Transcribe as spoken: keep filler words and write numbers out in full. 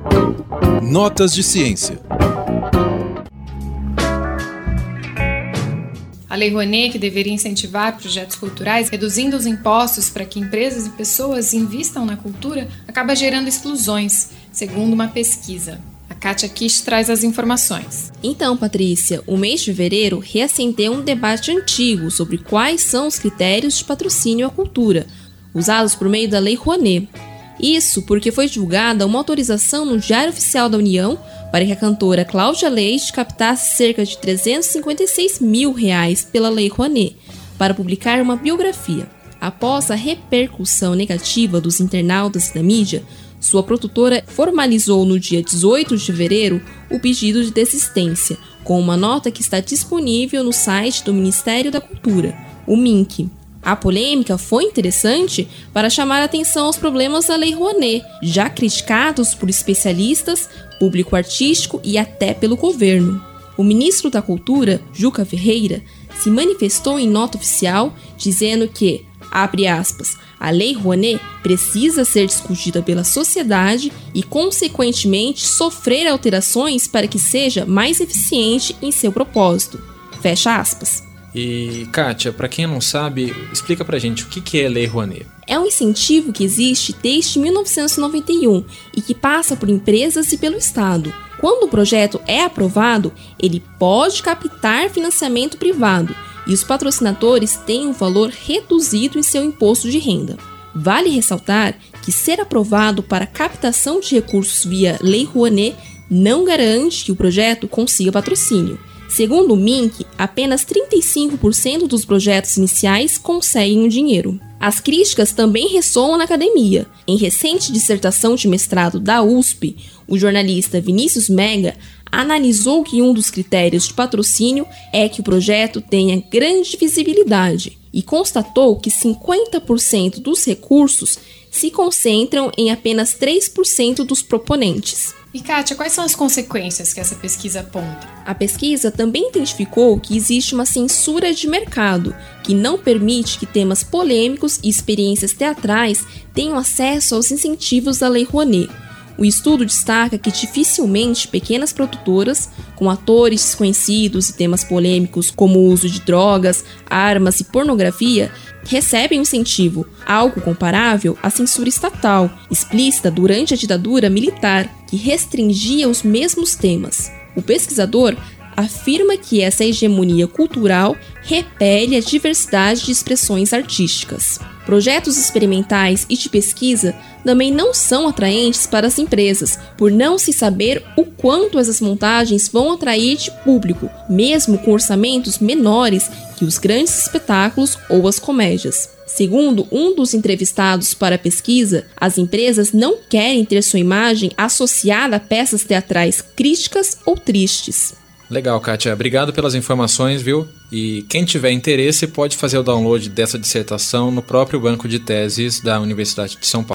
Notas de ciência. A Lei Rouanet, que deveria incentivar projetos culturais, reduzindo os impostos para que empresas e pessoas invistam na cultura, acaba gerando exclusões, segundo uma pesquisa. A Kátia Kish traz as informações. Então, Patrícia, o mês de fevereiro reacendeu um debate antigo sobre quais são os critérios de patrocínio à cultura, usados por meio da Lei Rouanet. Isso porque foi divulgada uma autorização no Diário Oficial da União para que a cantora Cláudia Leite captasse cerca de trezentos e cinquenta e seis mil reais pela Lei Rouanet para publicar uma biografia. Após a repercussão negativa dos internautas e da mídia, sua produtora formalizou no dia dezoito de fevereiro o pedido de desistência, com uma nota que está disponível no site do Ministério da Cultura, o MINC. A polêmica foi interessante para chamar a atenção aos problemas da Lei Rouanet, já criticados por especialistas, público artístico e até pelo governo. O ministro da Cultura, Juca Ferreira, se manifestou em nota oficial dizendo que, abre aspas, a Lei Rouanet precisa ser discutida pela sociedade e, consequentemente, sofrer alterações para que seja mais eficiente em seu propósito. Fecha aspas. E, Kátia, para quem não sabe, explica pra gente o que é Lei Rouanet. É um incentivo que existe desde mil novecentos e noventa e um e que passa por empresas e pelo Estado. Quando o projeto é aprovado, ele pode captar financiamento privado e os patrocinadores têm um valor reduzido em seu imposto de renda. Vale ressaltar que ser aprovado para captação de recursos via Lei Rouanet não garante que o projeto consiga patrocínio. Segundo o MINC, apenas trinta e cinco por cento dos projetos iniciais conseguem o dinheiro. As críticas também ressoam na academia. Em recente dissertação de mestrado da U S P, o jornalista Vinícius Mega analisou que um dos critérios de patrocínio é que o projeto tenha grande visibilidade e constatou que cinquenta por cento dos recursos se concentram em apenas três por cento dos proponentes. E, Kátia, quais são as consequências que essa pesquisa aponta? A pesquisa também identificou que existe uma censura de mercado, que não permite que temas polêmicos e experiências teatrais tenham acesso aos incentivos da Lei Rouanet. O estudo destaca que dificilmente pequenas produtoras, com atores desconhecidos e temas polêmicos como o uso de drogas, armas e pornografia, recebem incentivo, algo comparável à censura estatal, explícita durante a ditadura militar, que restringia os mesmos temas. O pesquisador afirma que essa hegemonia cultural repele a diversidade de expressões artísticas. Projetos experimentais e de pesquisa também não são atraentes para as empresas, por não se saber o quanto essas montagens vão atrair de público, mesmo com orçamentos menores que os grandes espetáculos ou as comédias. Segundo um dos entrevistados para a pesquisa, as empresas não querem ter sua imagem associada a peças teatrais críticas ou tristes. Legal, Kátia. Obrigado pelas informações, viu? E quem tiver interesse pode fazer o download dessa dissertação no próprio banco de teses da Universidade de São Paulo.